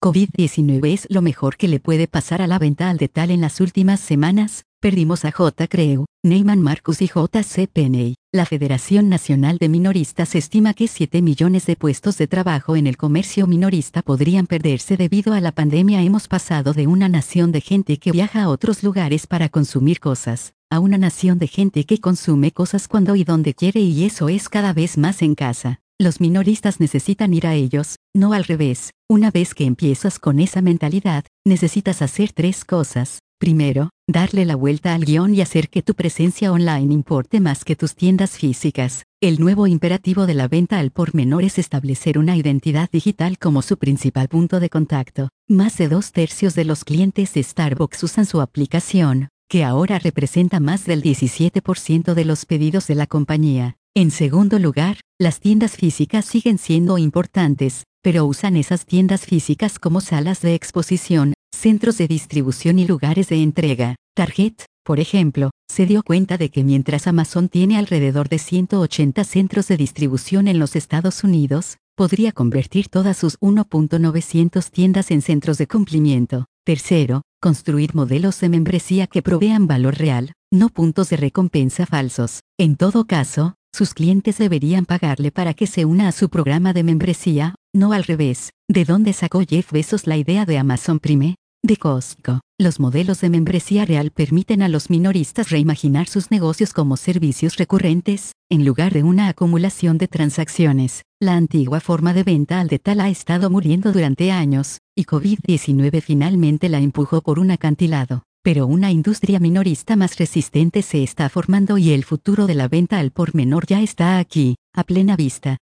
COVID-19 es lo mejor que le puede pasar a la venta al detalle en las últimas semanas. Perdimos a J. Crew, Neiman Marcus y JC Penney. La Federación Nacional de Minoristas estima que 7 millones de puestos de trabajo en el comercio minorista podrían perderse debido a la pandemia. Hemos pasado de una nación de gente que viaja a otros lugares para consumir cosas, a una nación de gente que consume cosas cuando y donde quiere, y eso es cada vez más en casa. Los minoristas necesitan ir a ellos, no al revés. Una vez que empiezas con esa mentalidad, necesitas hacer 3 cosas. Primero, darle la vuelta al guión y hacer que tu presencia online importe más que tus tiendas físicas. El nuevo imperativo de la venta al por menor es establecer una identidad digital como su principal punto de contacto. Más de 2/3 de los clientes de Starbucks usan su aplicación, que ahora representa más del 17% de los pedidos de la compañía. En segundo lugar, las tiendas físicas siguen siendo importantes, pero usan esas tiendas físicas como salas de exposición, centros de distribución y lugares de entrega. Target, por ejemplo, se dio cuenta de que mientras Amazon tiene alrededor de 180 centros de distribución en los Estados Unidos, podría convertir todas sus 1.900 tiendas en centros de cumplimiento. Tercero, construir modelos de membresía que provean valor real, no puntos de recompensa falsos. En todo caso, sus clientes deberían pagarle para que se una a su programa de membresía, no al revés. ¿De dónde sacó Jeff Bezos la idea de Amazon Prime? De Costco. Los modelos de membresía real permiten a los minoristas reimaginar sus negocios como servicios recurrentes, en lugar de una acumulación de transacciones. La antigua forma de venta al detalle ha estado muriendo durante años, y COVID-19 finalmente la empujó por un acantilado. Pero una industria minorista más resistente se está formando y el futuro de la venta al por menor ya está aquí, a plena vista.